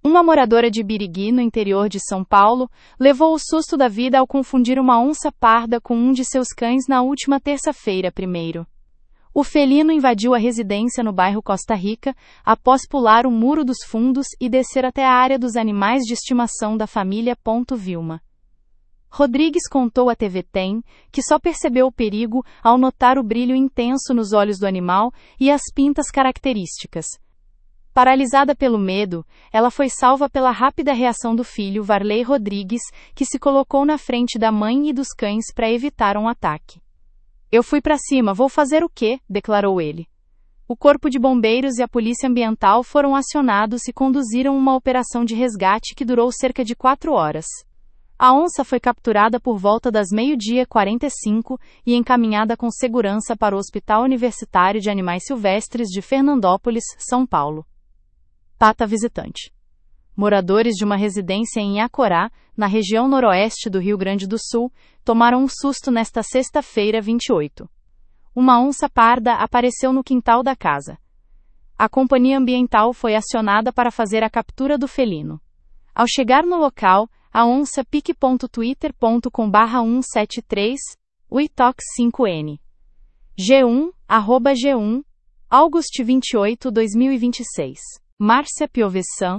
Uma moradora de Birigui, no interior de São Paulo, levou o susto da vida ao confundir uma onça parda com um de seus cães na última terça-feira, 1º. O felino invadiu a residência no bairro Costa Rica, após pular o Muro dos Fundos e descer até a área dos animais de estimação da família. Vilma Rodrigues contou à TV TEM que só percebeu o perigo ao notar o brilho intenso nos olhos do animal e as pintas características. Paralisada pelo medo, ela foi salva pela rápida reação do filho, Varley Rodrigues, que se colocou na frente da mãe e dos cães para evitar um ataque. "Eu fui para cima, vou fazer o quê?", declarou ele. O Corpo de Bombeiros e a Polícia Ambiental foram acionados e conduziram uma operação de resgate que durou cerca de 4 horas. A onça foi capturada por volta das 12h45 e encaminhada com segurança para o Hospital Universitário de Animais Silvestres de Fernandópolis, São Paulo. Pata visitante. Moradores de uma residência em Acorá, na região noroeste do Rio Grande do Sul, tomaram um susto nesta sexta-feira, 28. Uma onça parda apareceu no quintal da casa. A companhia ambiental foi acionada para fazer a captura do felino. Ao chegar no local, a onça pique.twitter.com/173, uitox5n. G1, @G1, August 28, 2026. Márcia Piovesan,